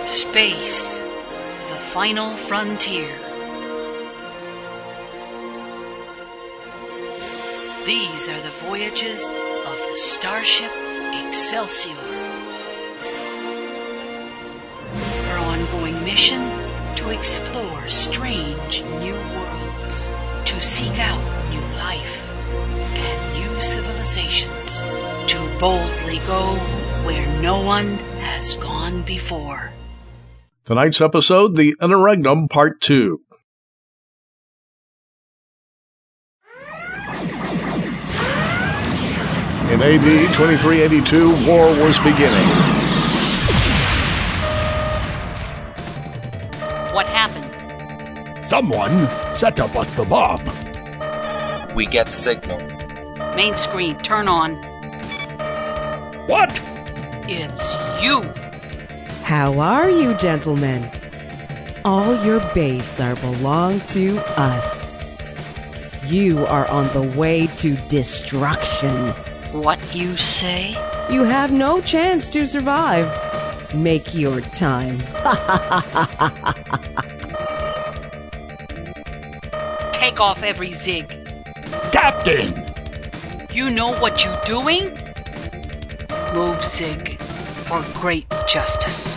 Space, the final frontier. These are the voyages of the starship Excelsior. Her ongoing mission to explore strange new worlds, to seek out new life and new civilizations, to boldly go where no one has gone before. Tonight's episode, The Interregnum Part 2. In AD 2382, war was beginning. What happened? Someone set up us the bomb. We get signal. Main screen, turn on. What? It's you. How are you, gentlemen? All your base are belong to us. You are on the way to destruction. What you say? You have no chance to survive. Make your time. Take off every zig. Captain! You know what you're doing? Move, Zig, for great justice.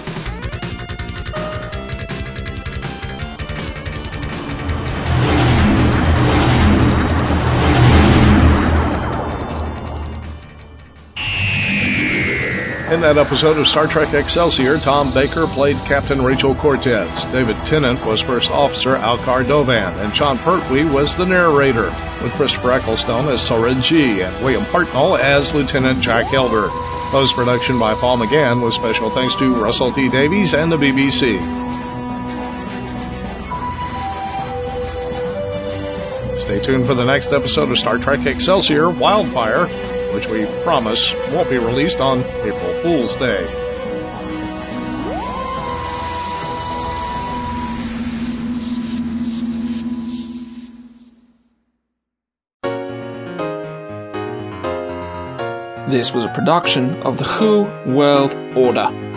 In that episode of Star Trek Excelsior, Tom Baker played Captain Rachel Cortez, David Tennant was First Officer Alcar Dovan, and Sean Pertwee was the narrator, with Christopher Ecclestone as Soren G. and William Hartnell as Lieutenant Jack Elder. Post-production by Paul McGann, with special thanks to Russell T. Davies and the BBC. Stay tuned for the next episode of Star Trek Excelsior, Wildfire, which we promise won't be released on April Fool's Day. This was a production of the Who World Order.